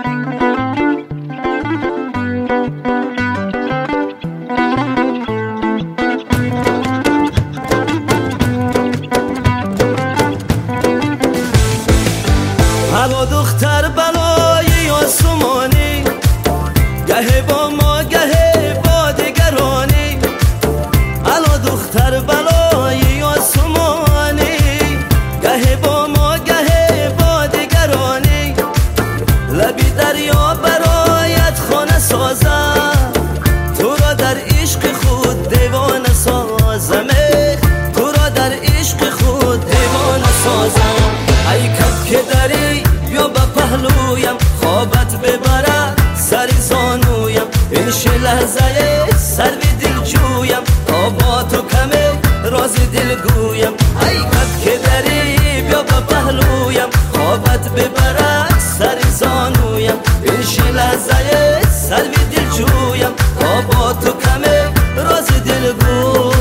هوا دختر بلایی آسمانی، گه با ما گه با دگرانی. هوا دختر بلایی آسمانی، گه با ما گه با دگرانی. لبی دریا برایت خانه سازم، تو را در عشق خود دیوانه سازم. تو را در عشق خود دیوانه سازم. ای کب که داری بیا به پهلویم، خوابت ببره سر زانویم. این لحظه سر به دل جویم، تا با تو کمه راز دل گویم. ای کب که داری بیا به پهلویم، خوابت ببره سر زانویم. این لحظه سر به دل جویم، تا با تو کمه راز دل گویم.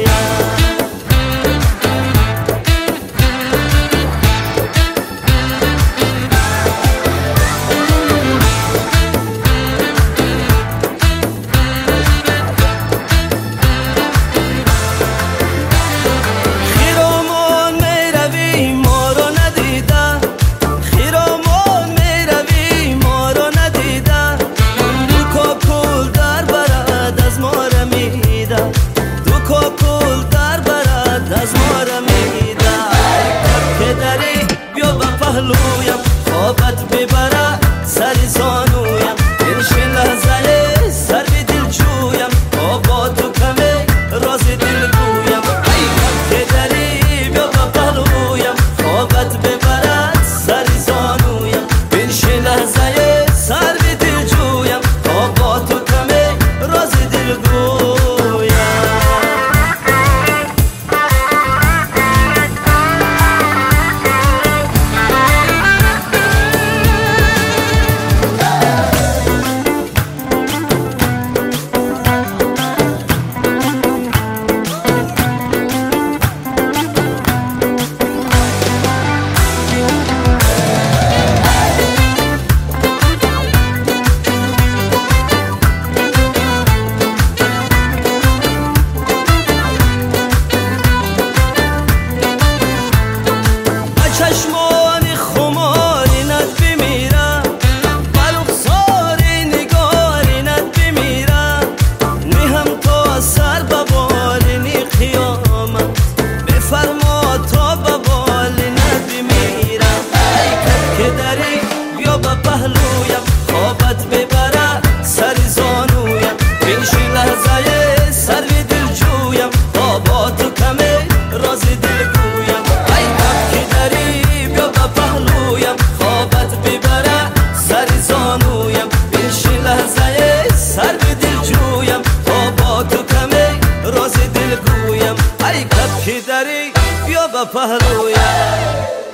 خوابت ببره سر زانویم. این لحظه سر به دل جویم، تا با تو کمه راز دل گویم. ای که داری بیا به پهلویم، خوابت ببره سر زانویم. این لحظه سر به دل جویم، تا با تو کمه راز دل گویم. چشمانی خماری ند بمیرم، بلوخساری نگاری ند بمیرم. نیهم تا سر ببالی نی قیامت، بفرما تا ببالی ند بمیرم. ای کب که داری بیا به پهلویم، خوابت ببره سر زانویم. این لحظه سر به دل جویم، تا با تو کمه راز دل گویم. ای کب که داری بیا به پهلویم، خوابت ببره سر زانویم. این لحظه سر به دل جویم، تا با تو کمه راز دل گویم. ای کب که داری بیا به پهلویم.